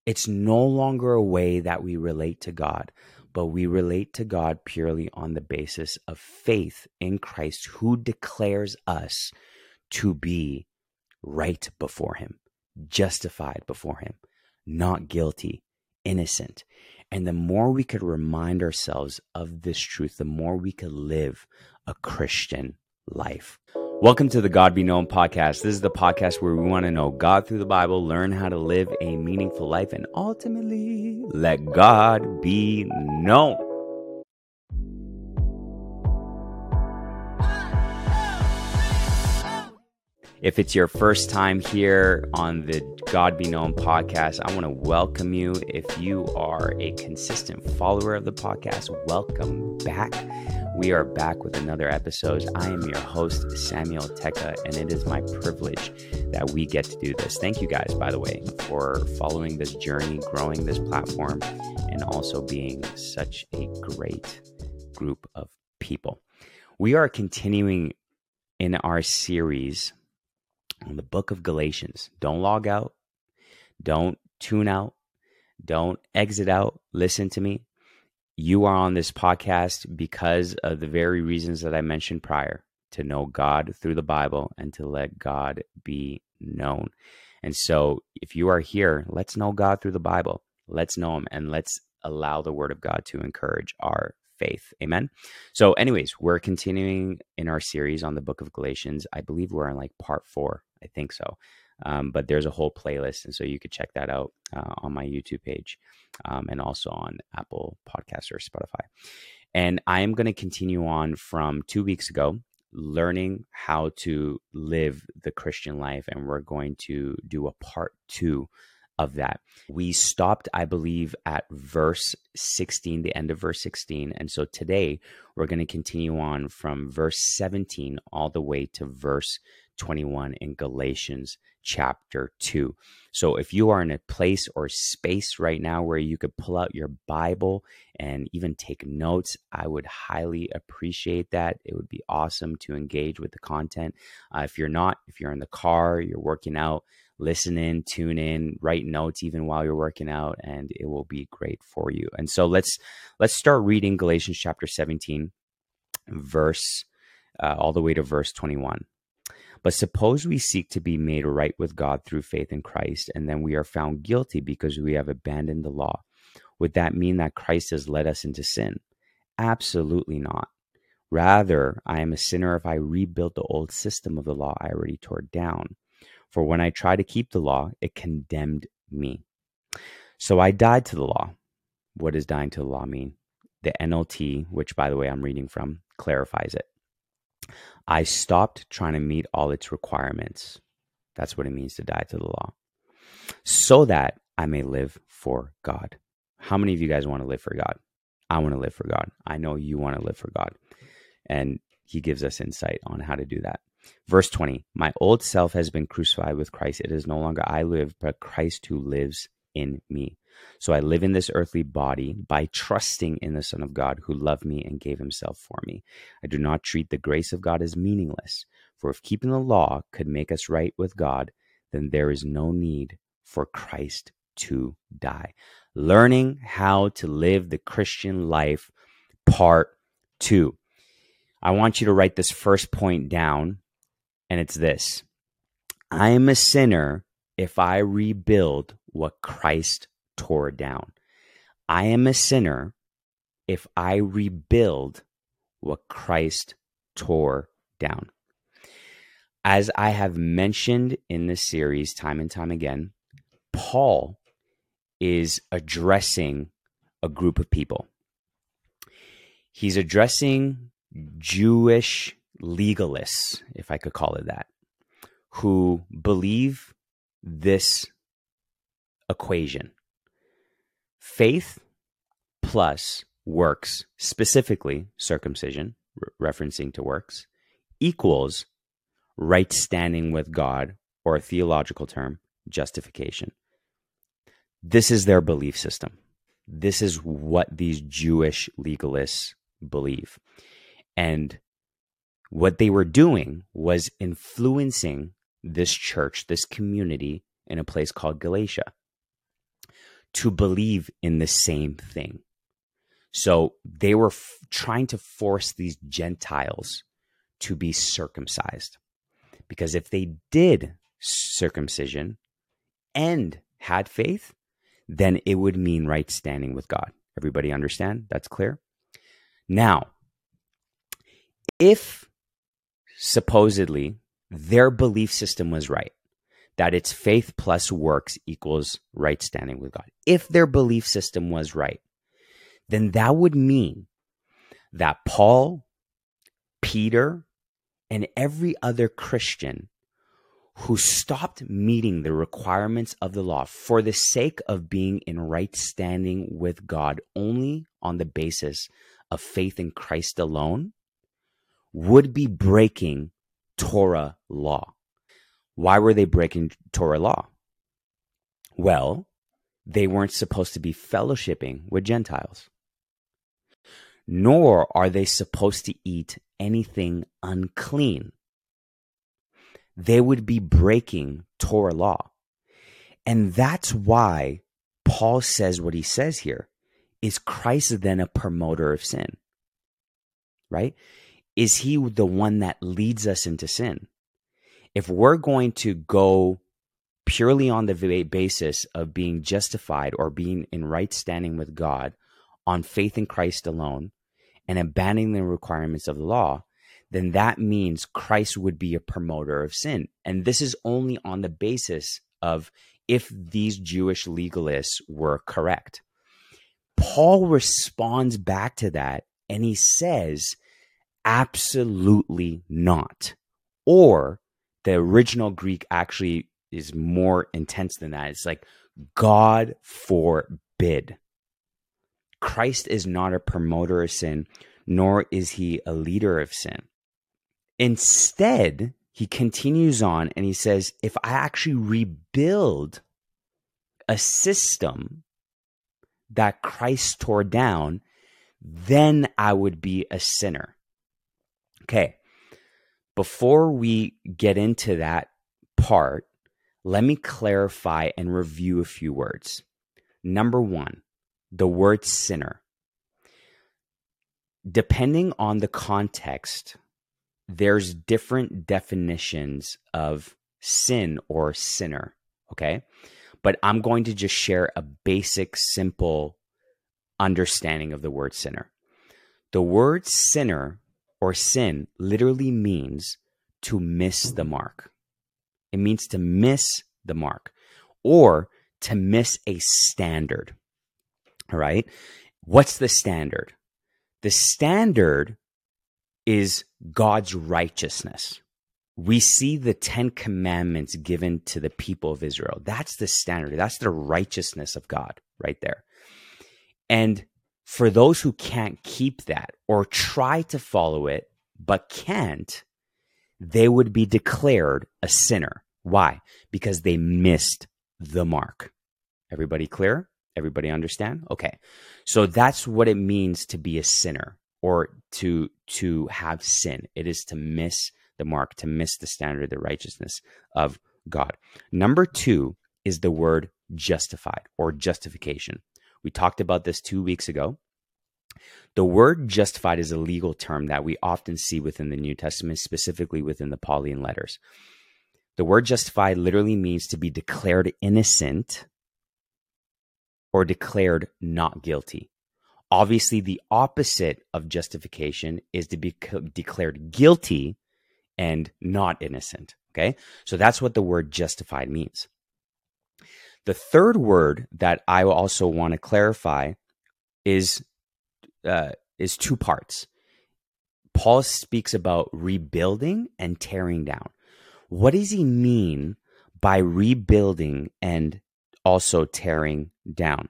It's no longer a way that we relate to God, but we relate to God purely on the basis of faith in Christ, who declares us to be right before him, justified before him, not guilty, innocent. And the more we could remind ourselves of this truth, the more we could live a Christian life. Welcome to the God Be Known podcast. This is the podcast where we want to know God through the Bible, learn how to live a meaningful life, and ultimately let God be known. If it's your first time here on the God Be Known podcast, I want to welcome you. If you are a consistent follower of the podcast, welcome back. We are back with another episode. I am your host, Samuel Teka, and it is my privilege that we get to do this. Thank you guys, by the way, for following this journey, growing this platform, and also being such a great group of people. We are continuing in our series on the book of Galatians. Don't log out. Don't tune out. Don't exit out. Listen to me. You are on this podcast because of the very reasons that I mentioned prior, to know God through the Bible and to let God be known. And so if you are here, let's know God through the Bible. Let's know him and let's allow the word of God to encourage our faith. Amen. So anyways, we're continuing in our series on the book of Galatians. I believe we're in like part 4. I think so. But there's a whole playlist. And so you could check that out on my YouTube page and also on Apple Podcasts or Spotify. And I am going to continue on from 2 weeks ago, learning how to live the Christian life. And we're going to do a part 2 of that. We stopped, I believe, at verse 16, the end of verse 16. And so today we're going to continue on from verse 17 all the way to verse 21 in Galatians chapter 2. So if you are in a place or space right now where you could pull out your Bible and even take notes, I would highly appreciate that. It would be awesome to engage with the content. If you're in the car, you're working out, listen in, tune in, write notes even while you're working out, and it will be great for you. And so let's start reading Galatians chapter 17, verse all the way to verse 21. But suppose we seek to be made right with God through faith in Christ, and then we are found guilty because we have abandoned the law. Would that mean that Christ has led us into sin? Absolutely not. Rather, I am a sinner if I rebuild the old system of the law I already tore down. For when I tried to keep the law, it condemned me. So I died to the law. What does dying to the law mean? The NLT, which by the way I'm reading from, clarifies it. I stopped trying to meet all its requirements. That's what it means to die to the law. So that I may live for God. How many of you guys want to live for God? I want to live for God. I know you want to live for God. And he gives us insight on how to do that. Verse 20, my old self has been crucified with Christ. It is no longer I live, but Christ who lives in me. So I live in this earthly body by trusting in the Son of God who loved me and gave himself for me. I do not treat the grace of God as meaningless, for if keeping the law could make us right with God, then there is no need for Christ to die. Learning how to live the Christian life, part 2. I want you to write this first point down, and it's this. I am a sinner if I rebuild what Christ tore down. I am a sinner if I rebuild what Christ tore down. As I have mentioned in this series time and time again, Paul is addressing a group of people. He's addressing Jewish legalists, if I could call it that, who believe this equation. Faith plus works, specifically circumcision, referencing to works, equals right standing with God, or a theological term, justification. This is their belief system. This is what these Jewish legalists believe. And what they were doing was influencing this church, this community in a place called Galatia, to believe in the same thing. So they were trying to force these Gentiles to be circumcised. Because if they did circumcision and had faith, then it would mean right standing with God. Everybody understand? That's clear? Now, if supposedly their belief system was right, that it's faith plus works equals right standing with God, if their belief system was right, then that would mean that Paul, Peter, and every other Christian who stopped meeting the requirements of the law for the sake of being in right standing with God only on the basis of faith in Christ alone would be breaking Torah law. Why were they breaking Torah law? Well, they weren't supposed to be fellowshipping with Gentiles, nor are they supposed to eat anything unclean. They would be breaking Torah law. And that's why Paul says what he says here. Is Christ then a promoter of sin? Right? Is he the one that leads us into sin? If we're going to go purely on the basis of being justified or being in right standing with God on faith in Christ alone and abandoning the requirements of the law, then that means Christ would be a promoter of sin. And this is only on the basis of if these Jewish legalists were correct. Paul responds back to that and he says, absolutely not. Or the original Greek actually is more intense than that. It's like, God forbid. Christ is not a promoter of sin, nor is he a leader of sin. Instead, he continues on and he says, if I actually rebuild a system that Christ tore down, then I would be a sinner. Okay, before we get into that part, let me clarify and review a few words. Number one, the word sinner. Depending on the context, there's different definitions of sin or sinner, okay? But I'm going to just share a basic, simple understanding of the word sinner. The word sinner or sin literally means to miss the mark. It means to miss the mark or to miss a standard, all right? What's the standard? The standard is God's righteousness. We see the 10 commandments given to the people of Israel. That's the standard. That's the righteousness of God right there. And for those who can't keep that or try to follow it but can't, they would be declared a sinner. Why? Because they missed the mark. Everybody clear? Everybody understand? Okay. So that's what it means to be a sinner or to have sin. It is to miss the mark, to miss the standard, the righteousness of God. Number two is the word justified or justification. We talked about this 2 weeks ago. The word justified is a legal term that we often see within the New Testament, specifically within the Pauline letters. The word justified literally means to be declared innocent or declared not guilty. Obviously, the opposite of justification is to be declared guilty and not innocent, okay? So that's what the word justified means. The third word that I also want to clarify is 2 parts. Paul speaks about rebuilding and tearing down. What does he mean by rebuilding and also tearing down?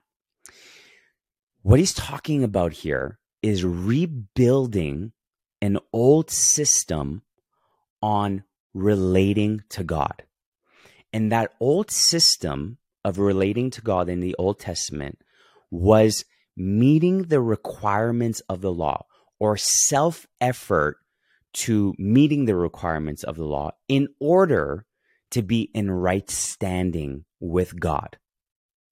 What he's talking about here is rebuilding an old system on relating to God. And that old system of relating to God in the Old Testament was meeting the requirements of the law or self-effort to meeting the requirements of the law in order to be in right standing with God.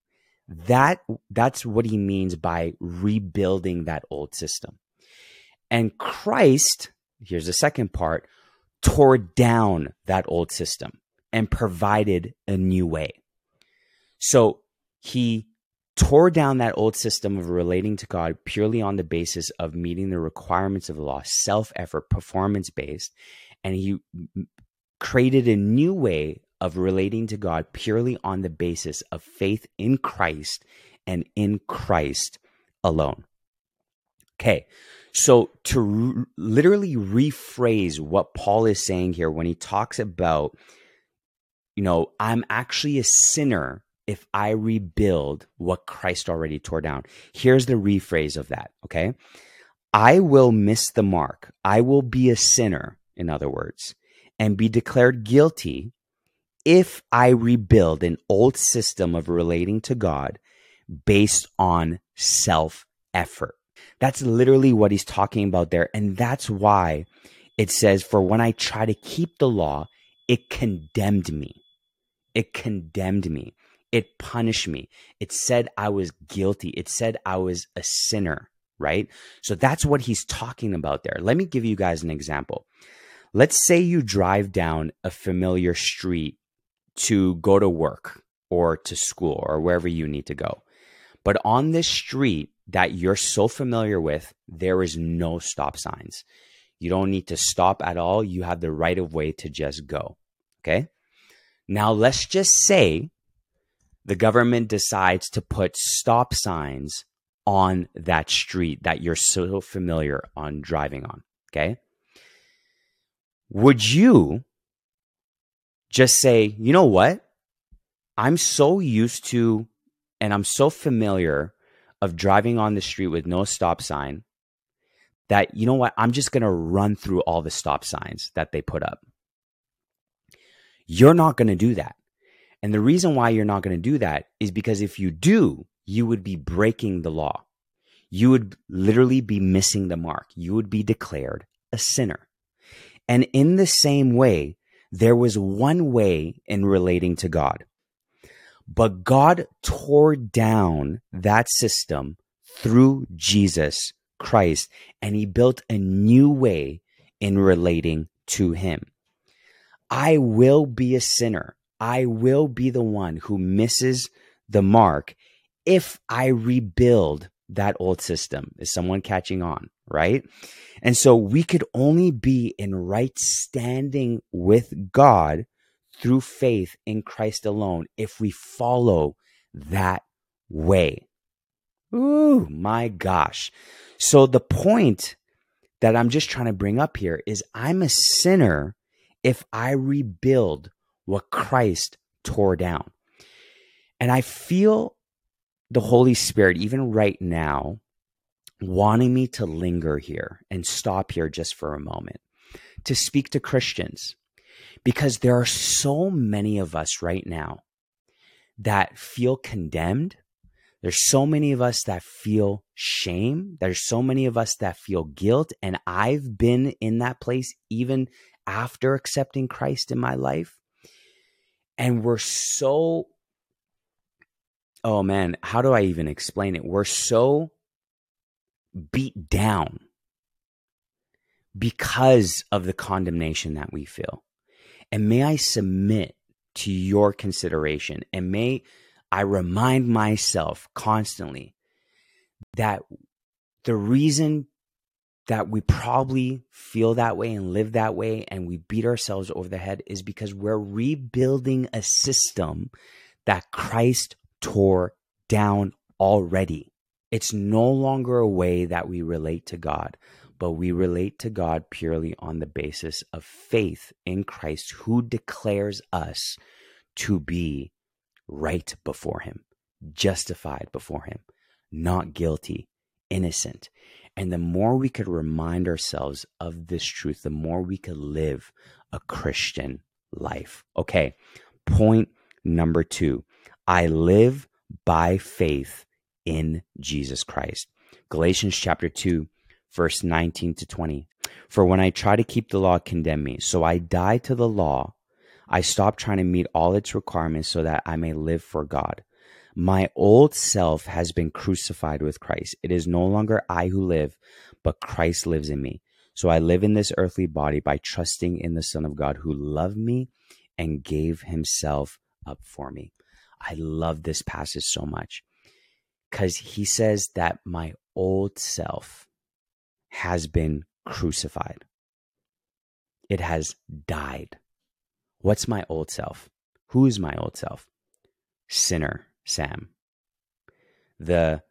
That's what he means by rebuilding that old system. And Christ, here's the second part, tore down that old system and provided a new way. So he tore down that old system of relating to God purely on the basis of meeting the requirements of the law, self-effort, performance-based, and he created a new way of relating to God purely on the basis of faith in Christ and in Christ alone. Okay, so to literally rephrase what Paul is saying here when he talks about, I'm actually a sinner if I rebuild what Christ already tore down. Here's the rephrase of that, okay? I will miss the mark. I will be a sinner, in other words, and be declared guilty if I rebuild an old system of relating to God based on self-effort. That's literally what he's talking about there. And that's why it says, for when I try to keep the law, it condemned me. It condemned me. It punished me. It said I was guilty. It said I was a sinner, right? So that's what he's talking about there. Let me give you guys an example. Let's say you drive down a familiar street to go to work or to school or wherever you need to go. But on this street that you're so familiar with, there is no stop signs. You don't need to stop at all. You have the right of way to just go, okay? Now, let's just say the government decides to put stop signs on that street that you're so familiar on driving on, okay? Would you just say, you know what? I'm so used to and I'm so familiar of driving on the street with no stop sign that, you know what? I'm just going to run through all the stop signs that they put up. You're not going to do that. And the reason why you're not going to do that is because if you do, you would be breaking the law. You would literally be missing the mark. You would be declared a sinner. And in the same way, there was one way in relating to God. But God tore down that system through Jesus Christ, and he built a new way in relating to him. I will be a sinner. I will be the one who misses the mark if I rebuild that old system. Is someone catching on, right? And so we could only be in right standing with God through faith in Christ alone if we follow that way. Ooh, my gosh. So the point that I'm just trying to bring up here is I'm a sinner if I rebuild what Christ tore down. And I feel the Holy Spirit, even right now, wanting me to linger here and stop here just for a moment to speak to Christians, because there are so many of us right now that feel condemned. There's so many of us that feel shame. There's so many of us that feel guilt. And I've been in that place even after accepting Christ in my life. And we're so, oh man, how do I even explain it? We're so beat down because of the condemnation that we feel. And may I submit to your consideration, and may I remind myself constantly that the reason that we probably feel that way and live that way and we beat ourselves over the head is because we're rebuilding a system that Christ tore down already. It's no longer a way that we relate to God, but we relate to God purely on the basis of faith in Christ, who declares us to be right before him, justified before him, not guilty, innocent. And the more we could remind ourselves of this truth, the more we could live a Christian life. Okay, point number 2. I live by faith in Jesus Christ. Galatians chapter 2, verse 19 to 20. For when I try to keep the law, it condemned me. So I died to the law. I stopped trying to meet all its requirements so that I may live for God. My old self has been crucified with Christ. It is no longer I who live, but Christ lives in me. So I live in this earthly body by trusting in the Son of God who loved me and gave himself up for me. I love this passage so much because he says that my old self has been crucified. It has died. What's my old self? Who is my old self? Sinner Sam. The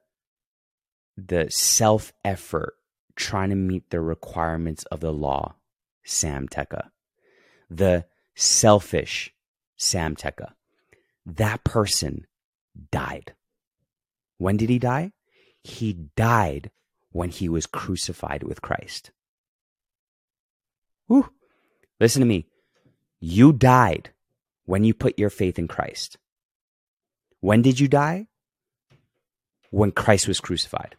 self-effort trying to meet the requirements of the law, Sam Teka. The selfish Sam Teka. That person died. When did he die? He died when he was crucified with Christ. Whew. Listen to me. You died when you put your faith in Christ. When did you die? When Christ was crucified.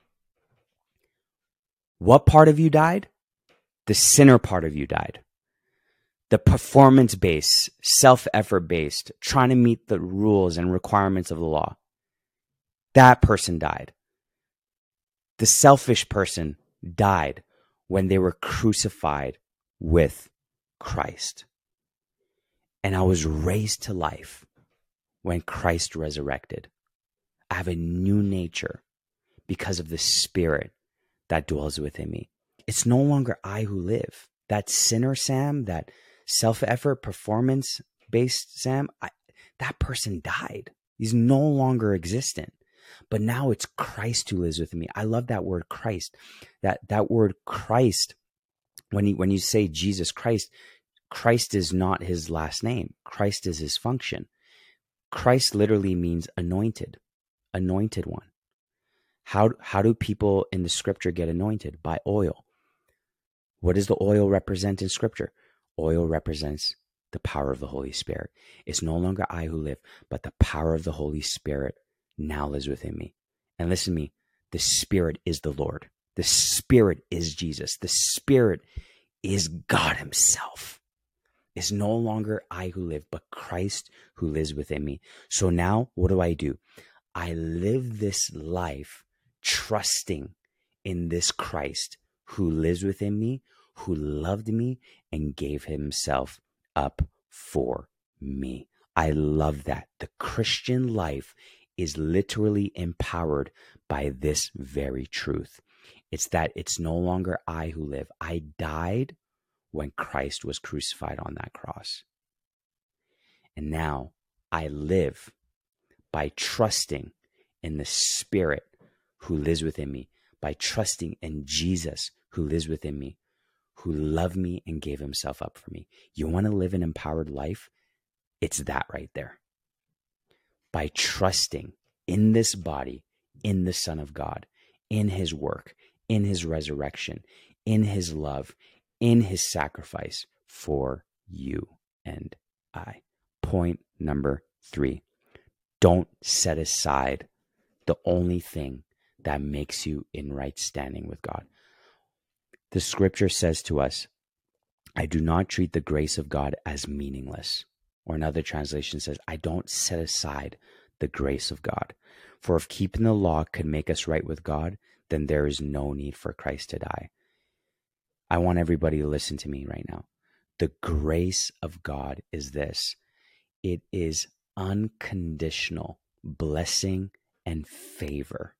What part of you died? The sinner part of you died. The performance-based, self-effort-based, trying to meet the rules and requirements of the law. That person died. The selfish person died when they were crucified with Christ. And I was raised to life when Christ resurrected. I have a new nature because of the Spirit that dwells within me. It's no longer I who live. That sinner Sam, that self-effort, performance-based Sam, that person died. He's no longer existent. But now it's Christ who lives within me. I love that word Christ. That word Christ, when you say Jesus Christ, Christ is not his last name. Christ is his function. Christ literally means anointed one. How do people in the scripture get anointed? By oil. What does the oil represent in scripture? Oil represents the power of the Holy Spirit. It's no longer I who live, but the power of the Holy Spirit now lives within me. And listen to me, the Spirit is the Lord. The Spirit is Jesus. The Spirit is God himself. It's no longer I who live, but Christ who lives within me. So now what do? I live this life trusting in this Christ who lives within me, who loved me and gave himself up for me. I love that. The Christian life is literally empowered by this very truth. It's that it's no longer I who live. I died when Christ was crucified on that cross. And now I live by trusting in the Spirit who lives within me, by trusting in Jesus who lives within me, who loved me and gave himself up for me. You want to live an empowered life? It's that right there. By trusting in this body, in the Son of God, in his work, in his resurrection, in his love, in his sacrifice for you and I. Point number 3. Don't set aside the only thing that makes you in right standing with God. The scripture says to us, I do not treat the grace of God as meaningless. Or another translation says, I don't set aside the grace of God. For if keeping the law could make us right with God, then there is no need for Christ to die. I want everybody to listen to me right now. The grace of God is this. It is unconditional blessing and favor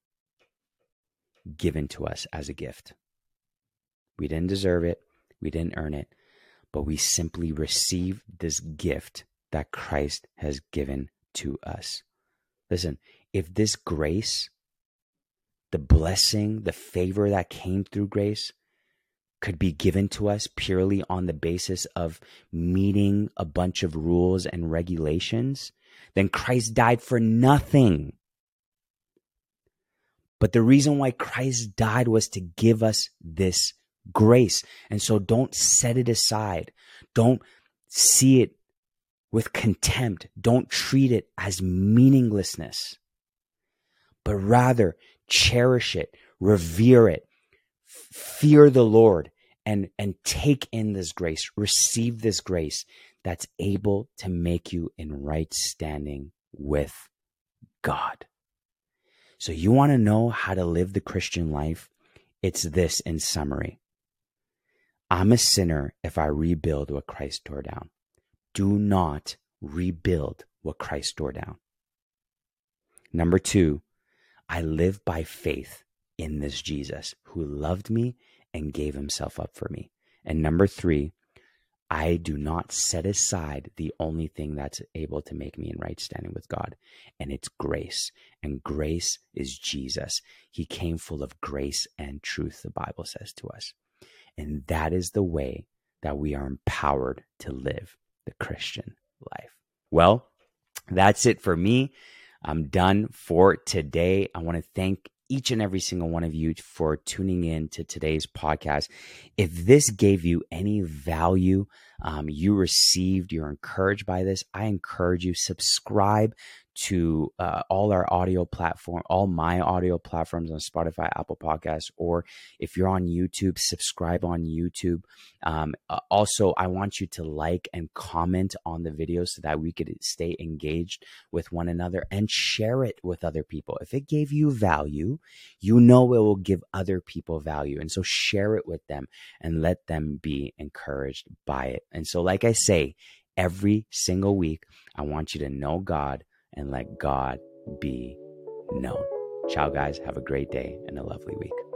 given to us as a gift. We didn't deserve it. We didn't earn it. But we simply receive this gift that Christ has given to us. Listen, if this grace, the blessing, the favor that came through grace could be given to us purely on the basis of meeting a bunch of rules and regulations, then Christ died for nothing. But the reason why Christ died was to give us this grace. And so don't set it aside. Don't see it with contempt. Don't treat it as meaninglessness, but rather cherish it, revere it, fear the Lord, and take in this grace, receive this grace that's able to make you in right standing with God. So you want to know how to live the Christian life? It's this in summary. I'm a sinner if I rebuild what Christ tore down. Do not rebuild what Christ tore down. Number 2, I live by faith in this Jesus who loved me and gave himself up for me. And number 3, I do not set aside the only thing that's able to make me in right standing with God, and it's grace. And grace is Jesus. He came full of grace and truth, the Bible says to us. And that is the way that we are empowered to live the Christian life. Well, that's it for me. I'm done for today. I want to thank each and every single one of you for tuning in to today's podcast. If this gave you any value, you received, you're encouraged by this, I encourage you, subscribe to all our audio platform, all my audio platforms on Spotify, Apple Podcasts, or if you're on YouTube, subscribe on YouTube. Also, I want you to like and comment on the video so that we could stay engaged with one another, and share it with other people. If it gave you value, you know it will give other people value. And so share it with them and let them be encouraged by it. And so, like I say, every single week, I want you to know God and let God be known. Ciao, guys. Have a great day and a lovely week.